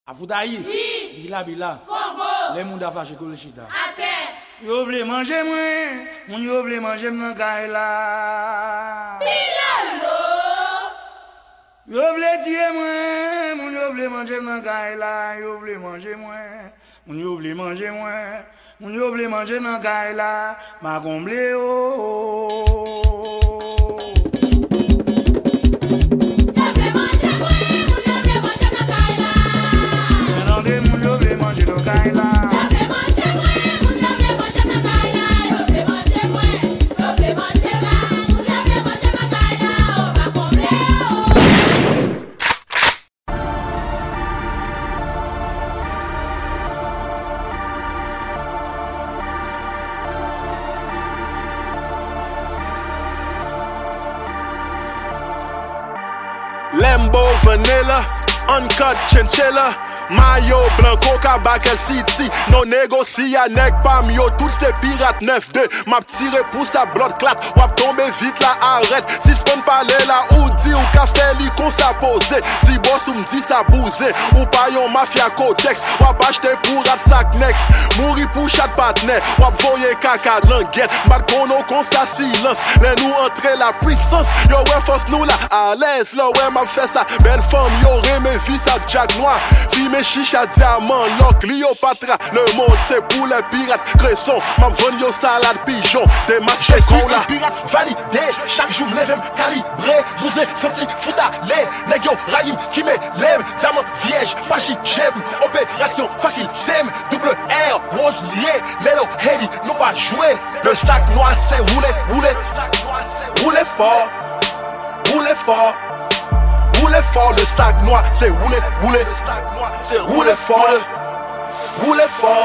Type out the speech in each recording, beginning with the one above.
Afoutaï, Bila, Congo, les mouns d'affaires chez Kolchita. à terre, Yo vle manger moi, moun yo vle manger nan kay la. Pilalo, Yo vle tirer moi, moun yo vle manger nan kay la. Yo vle manger moi, moun yo vle manger moi, moun yo vle manger nan kay la. Ma comble oh. Lambo vanilla, uncut chinchilla. Mayo blanco Kabakel City. Non négocie à nec pam yo. Tous ces pirates 9-2. M'a tiré pour sa blood clap. Wap tomber vite là arrête. Si j'pon parler là ou dit ou café li qu'on s'a posé. Dis boss ou m'dit ça bousé. Ou pas yon mafia codex. Wap acheter pour rat sac next. Mourir pour chaque partenaire. Wap voyer caca languette. Bat kono qu'on sa silence. Les nous entrer la puissance. Yo ouais force nous là à l'aise. Là ouais m'a fait ça. Belle femme yo remé vie sa jack noir. Filme chicha diamant, l'or Cléopatra. Le monde c'est pour les pirates. Cresson, m'a vendu yo salade pigeon. Des matchs je suis un pirate validé. Chaque jour me lève calibré. Vous êtes senti fouta les nèg yo raïm qui me lève. Diamant vierge, pachi j'aime. Opération fakil dem. Double R, rose lié. Lelo heady, nous pas jouer. Le sac noir c'est rouler. Rouler fort. Rouler fort. Rouler fort, le sac noir, c'est rouler, c'est rouler fort, rouler fort,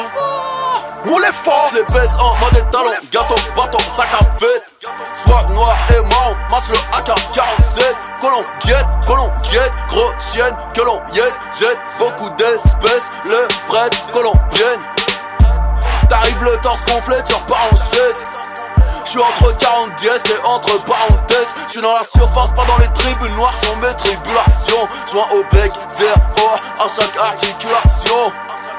rouler fort. Je les baise en mode talon, gâteau, bâton, sac à fête. Swag noir et marron, match le AK-47. Colon jet, gros chienne, que l'on jette beaucoup d'espèces, le fret colombienne. T'arrives le torse gonflé, tu repars en chaise. J'suis entre 40 dièses et entre parenthèses. J'suis dans la surface, pas dans les tribunes noires, sont mes tribulations. Joint au bec, zéro à chaque articulation.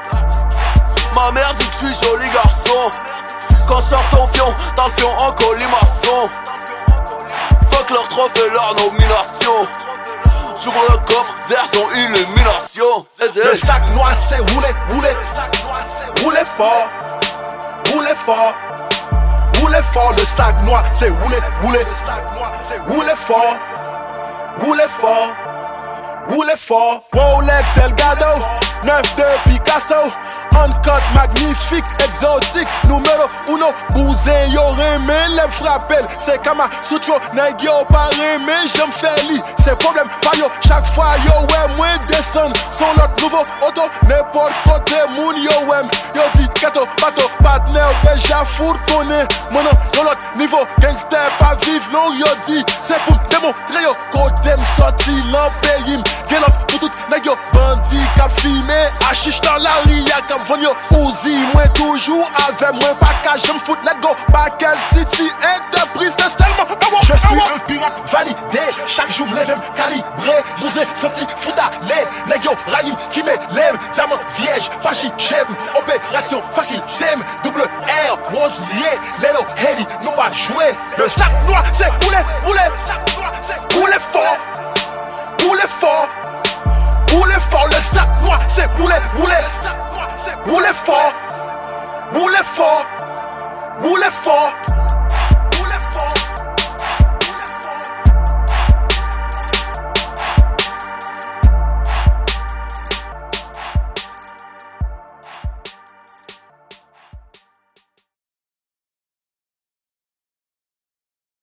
Ma mère dit que j'suis joli garçon. Quand sort ton fion, t'as le fion en colimaçon. Fuck leur trophée, leur nomination. J'ouvre le coffre, zère son illumination. Le sac noir c'est rouler fort, rouler fort. Rouler fort, le sac noir, c'est rouler fort, rouler fort. Rolex Delgado, 9-2 Picasso. Uncut, magnifique, exotique. Numéro 1, bousin, yo remé, les frappel. C'est comme un soutio, nèg yo pas remé, j'aime faire li. C'est problème, pas yo, chaque fois yo, ouais, moi descend. Son l'autre nouveau auto, n'importe côté, moun yo, ouais. Yo dit, kato, bateau, partenaire, déjà fout, connaît. Mon nom, yo l'autre niveau, gangster, pas vivre, non, yo dit. C'est pour démontrer yo, côté m'sorti, l'empérim. Get off, pour tout, nèg yo, bandit, qu'a filmé, achiche dans la ria, qu'a Vonyo Uzi, moi toujours avec moi. Pas qu'à je me fout, let's go. Bakel City, entreprise, c'est seulement. Je suis un pirate validé. Chaque jour me lève calibré. Vous êtes senti fouta les nèg yo raïm qui me lève. Diamant vierge, pachi j'aime. Opération fakil dem. Double R, rose lié. Lelo heady, nous pas jouer. Le sac noir c'est rouler fort. Rouler fort. Le sac noir c'est rouler fort, rouler fort.